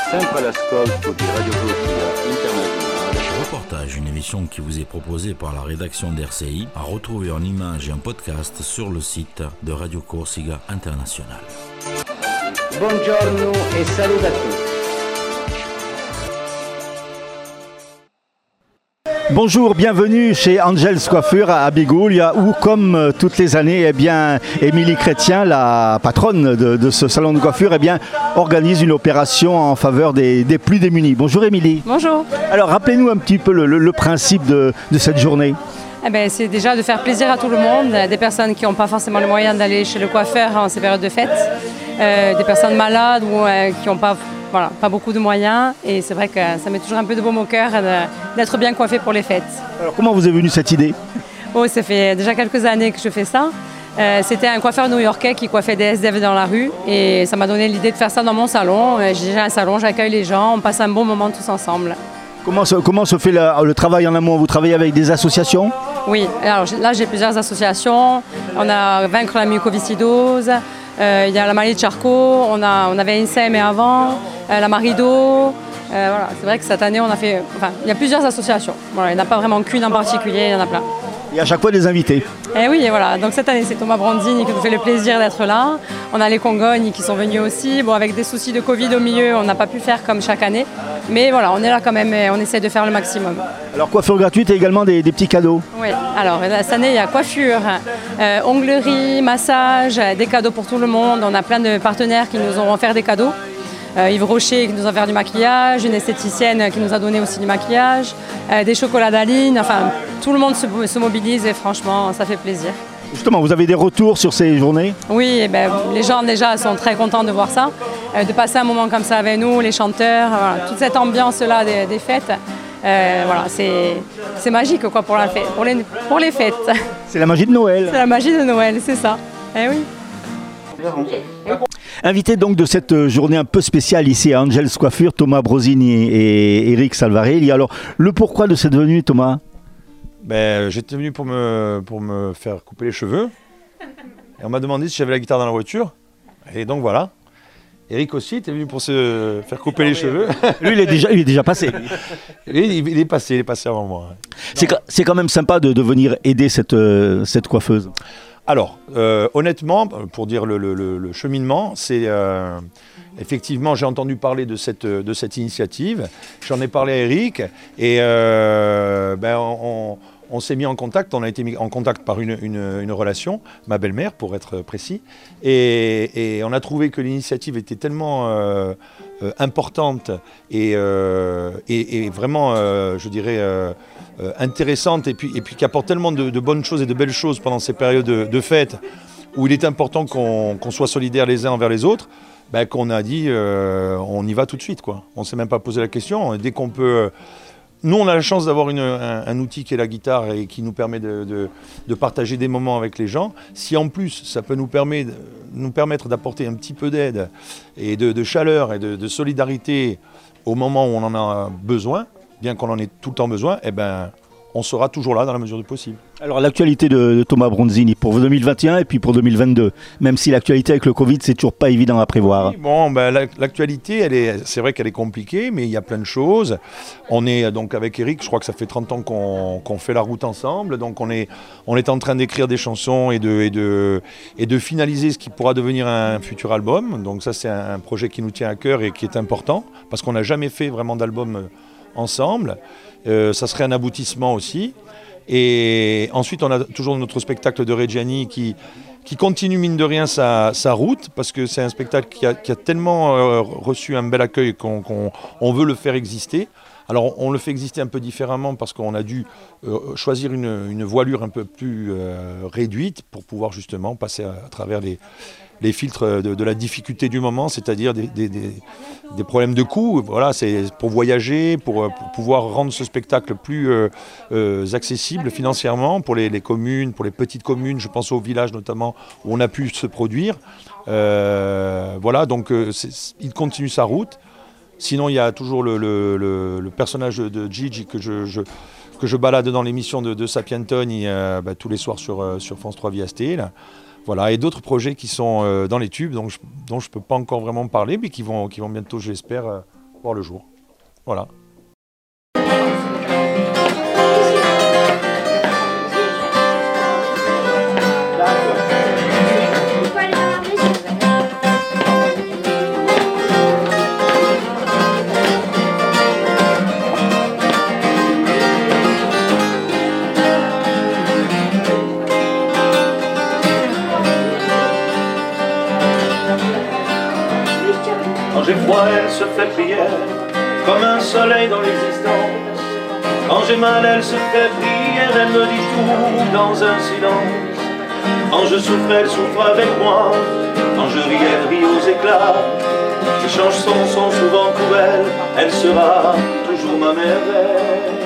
sempre all'ascolto di Radio Corsica Internazionale. Reportage, une émission qui vous est proposée par la rédaction d'RCI, à retrouver en images et en podcast sur le site de Radio Corsica Internazionale. Buongiorno e saluto a tutti. Bonjour, bienvenue chez Angels Coiffure à Bigoulia où, comme toutes les années, Émilie Chrétien, la patronne de ce salon de coiffure, organise une opération en faveur des plus démunis. Bonjour Émilie. Bonjour. Alors rappelez-nous un petit peu le principe de cette journée. C'est déjà de faire plaisir à tout le monde, des personnes qui n'ont pas forcément les moyens d'aller chez le coiffeur en ces périodes de fête, des personnes malades ou qui n'ont pas beaucoup de moyens, et c'est vrai que ça met toujours un peu de baume au cœur d'être bien coiffé pour les fêtes. Alors comment vous est venue cette idée ? Ça fait déjà quelques années que je fais ça. C'était un coiffeur new-yorkais qui coiffait des SDF dans la rue, et ça m'a donné l'idée de faire ça dans mon salon. J'ai déjà un salon, j'accueille les gens, on passe un bon moment tous ensemble. Comment se fait le travail en amont ? Vous travaillez avec des associations ? Oui, alors là j'ai plusieurs associations. On a Vaincre la mucoviscidose, il y a la maladie de Charcot, on avait INSEE mais avant, la Marido. C'est vrai que cette année il y a plusieurs associations. Il n'y en a pas vraiment qu'une en particulier, il y en a plein. Et à chaque fois des invités. Et voilà, donc cette année c'est Thomas Brandini qui nous fait le plaisir d'être là. On a les Congognes qui sont venus aussi. Avec des soucis de Covid au milieu, on n'a pas pu faire comme chaque année. Mais voilà, on est là quand même et on essaie de faire le maximum. Alors coiffure gratuite et également des petits cadeaux. Oui, alors cette année il y a coiffure, onglerie, massage, des cadeaux pour tout le monde. On a plein de partenaires qui nous ont offert des cadeaux. Yves Rocher qui nous a offert du maquillage, une esthéticienne qui nous a donné aussi du maquillage, des chocolats d'Aline, tout le monde se mobilise et franchement ça fait plaisir. Justement, vous avez des retours sur ces journées ? Oui, les gens déjà sont très contents de voir ça, de passer un moment comme ça avec nous, les chanteurs, toute cette ambiance-là des fêtes. C'est magique quoi, pour les fêtes. C'est la magie de Noël. C'est la magie de Noël, c'est ça. Oui. Invité donc de cette journée un peu spéciale ici à Angels Coiffure, Thomas Brosini et Eric Salvarelli. Alors, le pourquoi de cette venue, Thomas ? J'étais venu pour me faire couper les cheveux. Et on m'a demandé si j'avais la guitare dans la voiture. Et donc voilà. Eric aussi était venu pour se faire couper les cheveux. Lui, il est déjà passé. Il est passé avant moi. C'est quand même sympa de venir aider cette coiffeuse. Alors, honnêtement, pour dire le cheminement, c'est effectivement, j'ai entendu parler de cette initiative. J'en ai parlé à Eric et on s'est mis en contact. On a été mis en contact par une relation, ma belle-mère pour être précis, et on a trouvé que l'initiative était tellement importante et vraiment, je dirais, intéressante et puis qui apporte tellement de bonnes choses et de belles choses pendant ces périodes de fête où il est important qu'on soit solidaires les uns envers les autres, qu'on a dit on y va tout de suite, quoi. On ne s'est même pas posé la question. Dès qu'on peut... Nous, on a la chance d'avoir un outil qui est la guitare et qui nous permet de partager des moments avec les gens. Si en plus, ça peut nous permettre d'apporter un petit peu d'aide et de chaleur et de solidarité au moment où on en a besoin, bien qu'on en ait tout le temps besoin, on sera toujours là dans la mesure du possible. Alors l'actualité de Thomas Brandini pour 2021 et puis pour 2022, même si l'actualité avec le Covid, c'est toujours pas évident à prévoir. Oui, l'actualité, c'est vrai qu'elle est compliquée, mais il y a plein de choses. On est donc avec Eric, je crois que ça fait 30 ans qu'on fait la route ensemble, donc on est en train d'écrire des chansons et de finaliser ce qui pourra devenir un futur album. Donc ça, c'est un projet qui nous tient à cœur et qui est important, parce qu'on n'a jamais fait vraiment d'album ensemble. Ça serait un aboutissement aussi. Et ensuite, on a toujours notre spectacle de Reggiani qui continue, mine de rien, sa route, parce que c'est un spectacle qui a tellement reçu un bel accueil qu'on veut le faire exister. Alors, on le fait exister un peu différemment parce qu'on a dû choisir une voilure un peu plus réduite pour pouvoir justement passer à travers les filtres de la difficulté du moment, c'est-à-dire des problèmes de coût. Voilà, c'est pour voyager, pour pouvoir rendre ce spectacle plus accessible financièrement pour les communes, pour les petites communes, je pense aux villages notamment, où on a pu se produire. Voilà, donc il continue sa route. Sinon, il y a toujours le personnage de Gigi que je balade dans l'émission de Sapientoni tous les soirs sur France 3 via STL. Voilà, et d'autres projets qui sont dans les tubes, dont je ne peux pas encore vraiment parler, mais qui vont bientôt, j'espère, voir le jour. Voilà. Quand j'ai froid, elle se fait prière, comme un soleil dans l'existence. Quand j'ai mal, elle se fait prière, elle me dit tout dans un silence. Quand je souffre, elle souffre avec moi. Quand je ris, elle rit aux éclats. Les chansons sont souvent pour elle, elle sera toujours ma merveille.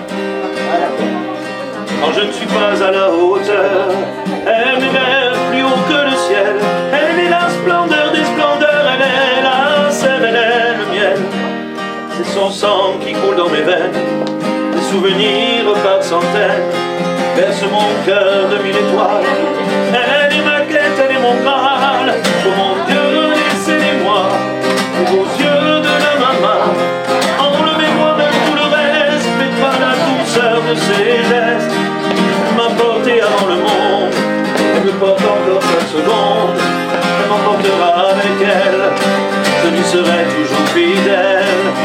Quand je ne suis pas à la hauteur, elle m'élève plus haut que le ciel. Elle est la splendeur des splendeurs, elle est la sève, elle est le miel. C'est son sang qui coule dans mes veines, des souvenirs par centaines bercent mon cœur de 1000 étoiles. Elle est ma quête, elle est mon Graal. Oh mon Dieu, laissez-les-moi, aux yeux de la maman. Enlevez-moi même tout le reste, mais pas la douceur de ses gestes. Elle m'a porté avant le monde, elle me porte encore chaque seconde. Elle m'emportera avec elle, je lui serai toujours fidèle.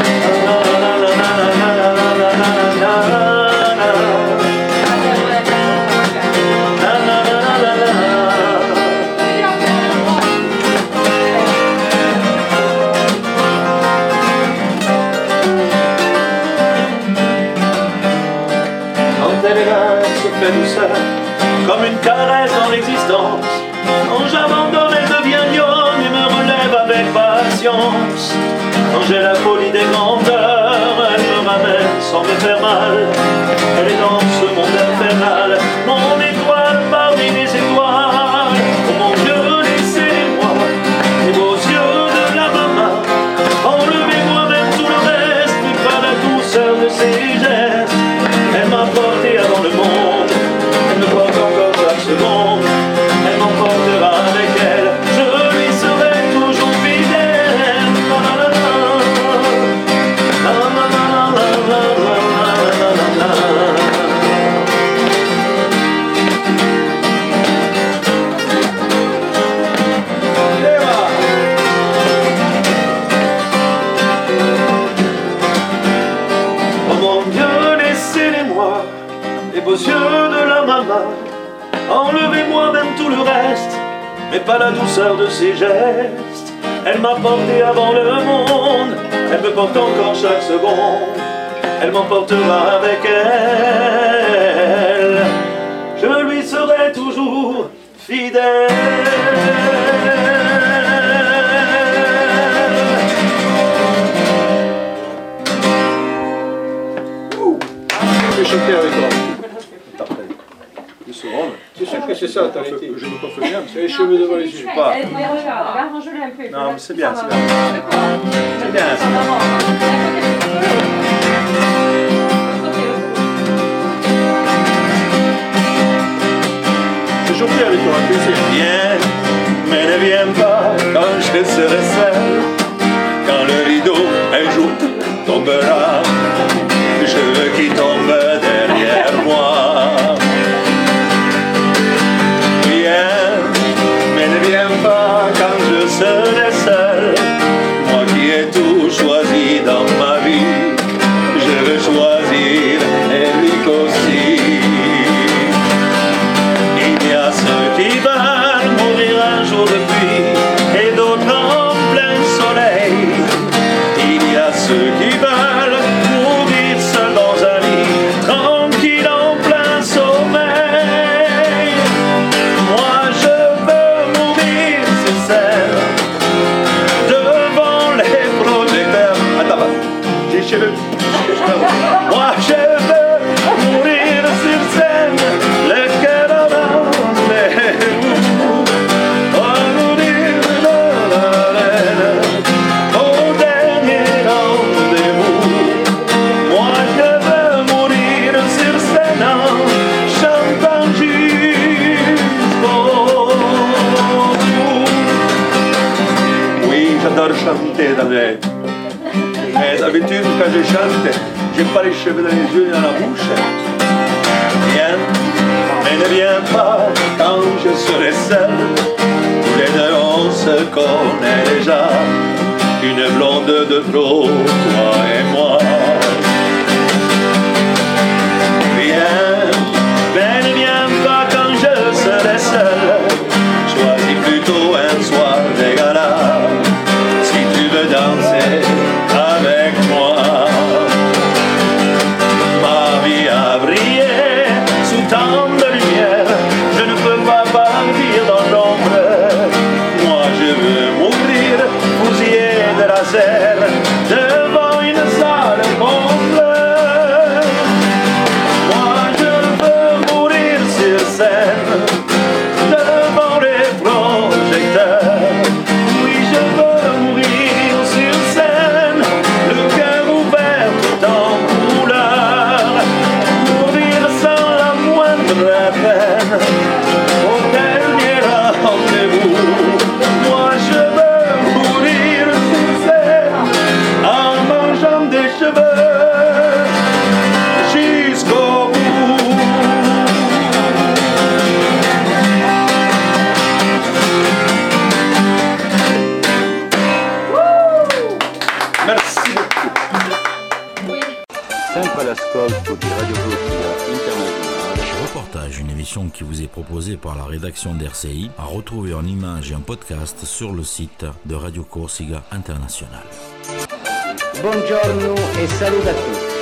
Douceur, comme une caresse dans l'existence. Quand j'abandonne, elle devient lionne et me relève avec patience. Quand j'ai la folie des grandeurs, elle me ramène sans me faire mal. Elle est dans ce monde infernal, mon étoile parmi les étoiles. Oh mon Dieu, laissez-moi les beaux yeux de la maman. Enlevez-moi même tout le reste, mais pas la douceur de ses gestes. Elle m'a porté avant le monde, elle me porte encore chaque seconde. Elle m'emportera avec elle, je lui serai toujours fidèle. Oh mon Dieu, laissez-les-moi, les beaux yeux de la maman. Enlevez-moi même tout le reste, mais pas la douceur de ses gestes. Elle m'a porté avant le monde, elle me porte encore chaque seconde. Elle m'emportera avec elle, je lui serai toujours fidèle. Je vais chanter avec toi. C'est sûr que c'est ça, je me coiffe bien, c'est les cheveux devant les yeux. Pas. Non, mais c'est bien, c'est bien. C'est bien, c'est bien. J'ai chanté avec toi, plaisir. Viens, mais ne viens pas quand je serai seul. Quand le rideau un jour tombera, je veux qu'il tombe derrière moi. Viens, mais ne viens pas quand je serai seul. Moi qui ai tout choisi dans ma vie, je veux choisir Eric aussi. Il y a ceux qui veulent mourir un jour de pluie et d'autres en plein soleil. Il y a ceux qui veulent mourir seuls dans un lit, tranquille en plein sommeil. Moi je veux mourir sur scène, devant les projecteurs. Attends, j'ai les cheveux. Moi je veux mourir sur scène, le cœur en rendez-vous. Au dernier rendez-vous. Moi je veux mourir sur scène en chantant jusqu'au bout. Oui, j'adore chanter dans les d'habitude quand je chante, j'ai pas les cheveux dans les yeux ni dans la bouche. Viens, mais ne viens pas quand je serai seul. Tous les deux on se connaît déjà. Une blonde de trop, toi et moi. Viens, mais ne viens pas quand je serai seul. Choisis plutôt un soir de gala, si tu veux danser avec moi. Ma vie a brillé sous tant de lumière, je ne peux pas partir dans l'ombre. Moi je veux mourir fusillé de laser devant une salle comble. Moi je veux mourir sur scène devant les projecteurs. Oui, je veux mourir sur scène, le cœur ouvert tout en couleur. Mourir sans la moindre peine, au dernier rendez-vous. Moi je veux mourir sur scène, en mangeant des cheveux jusqu'au bout. Merci beaucoup. Sempre all'ascolto di Radio Corsica Internazionale. Reportage, une émission qui vous est proposée par la rédaction d'RCI, à retrouver en images et en podcast sur le site de Radio Corsica International. Buongiorno e saluto a tutti.